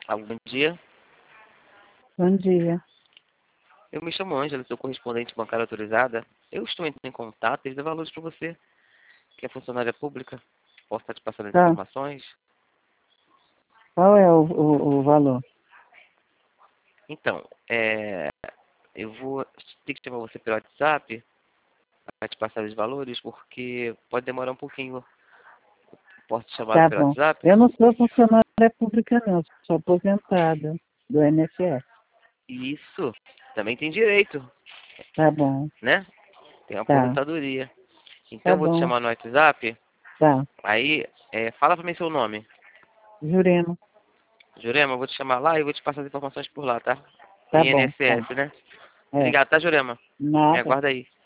Algum dia? Bom dia. Eu me chamo Ângela, sou correspondente bancária autorizada. Eu estou entrando em contato e dar valores para você, que é funcionária pública. Posso estar te passando as Tá. informações? Qual é o valor? Então, eu vou ter que chamar você pelo WhatsApp para te passar os valores, porque pode demorar um pouquinho. Posso te chamar Tá pelo bom. WhatsApp? Eu não sou funcionária pública, não. Sou aposentada do INSS. Isso, também tem direito, Tá bom. né? Tem uma Tá. aposentadoria. Então Tá eu vou te bom. chamar no WhatsApp, Tá. aí fala para mim seu nome. Jurema. Jurema, eu vou te chamar lá e vou te passar as informações por lá, tá? Tá bom. Tá. INSS, né? É. Obrigado, tá, Jurema? Me Nada. aguarda aí.